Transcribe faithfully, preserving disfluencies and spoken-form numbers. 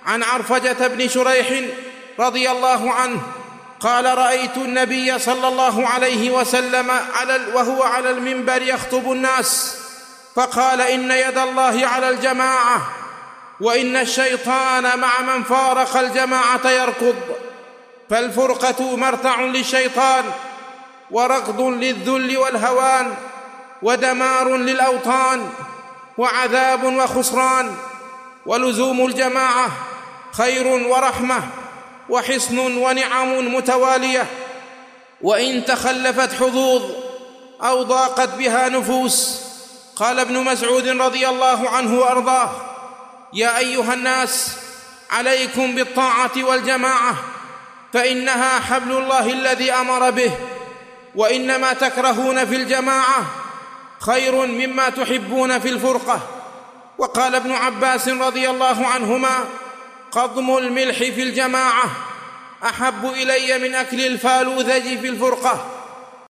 عن عرفجة بن شريح رضي الله عنه قال: رأيت النبي صلى الله عليه وسلم على وهو على المنبر يخطب الناس، فقال: إن يد الله على الجماعة، وإن الشيطان مع من فارق الجماعة يركض، فالفرقة مرتع للشيطان، وركض للذل والهوان، ودمار للأوطان، وعذاب وخسران. ولزوم الجماعة خير ورحمة، وحصن ونعم متوالية، وإن تخلفت حظوظ أو ضاقت بها نفوس. قال ابن مسعود رضي الله عنه وأرضاه: يا أيها الناس، عليكم بالطاعة والجماعة، فإنها حبل الله الذي أمر به، وإنما تكرهون في الجماعة خير مما تحبون في الفرقة. وقال ابن عباس رضي الله عنهما: قضم الملح في الجماعة أحب إلي من أكل الفالوذج في الفرقة.